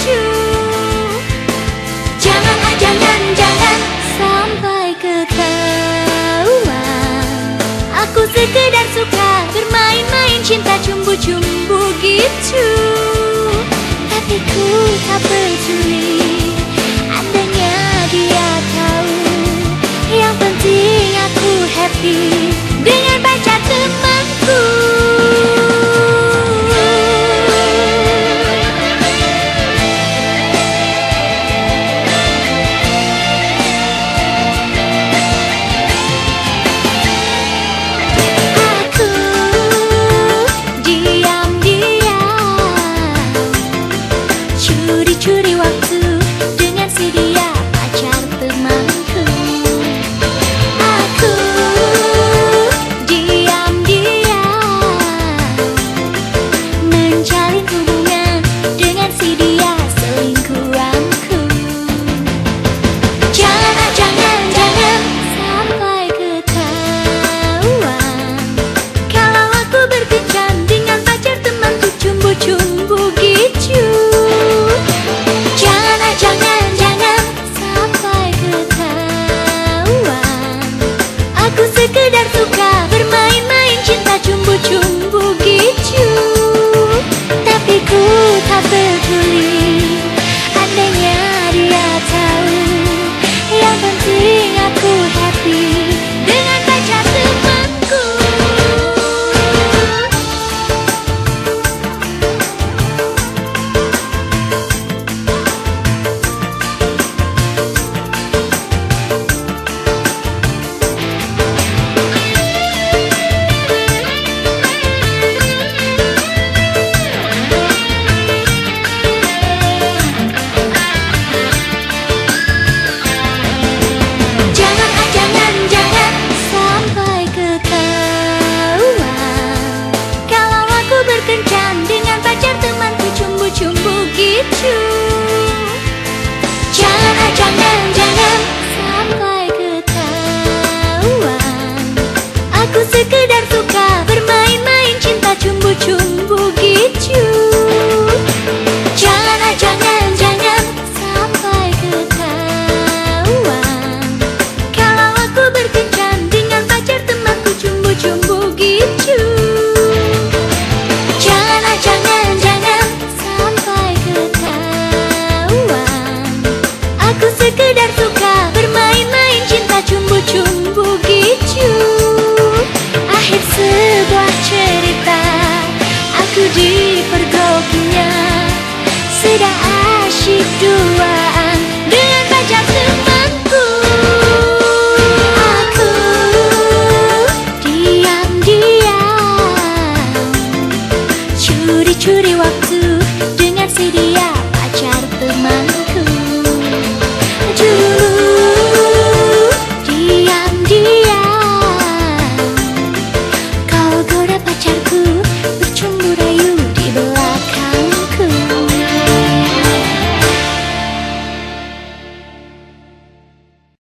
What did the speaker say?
begitu. Jangan, jangan sampai ketahuan. Aku sekedar suka bermain-main cinta cumbu-cumbu gitu. Tapi ku tak peduli, andainya dia tahu. Yang penting aku happy dengan pacar temanku. Curi waktu dengan si dia, pacar temanku. Aku diam-diam menjalin hubungan dengan si dia, selingkuhanku. Jangan sampai ketahuan kalau aku berkencan dengan pacar temanku, cumbu-cumbu gitu. Aku sekedar suka bermain-main cinta cumbu-cumbu gitu. Tapi ku tak peduli, andainya dia tahu. Yang penting aku happy dengan pacar temanku. Berkencan dengan pacar temanku, cumbu-cumbu gitu.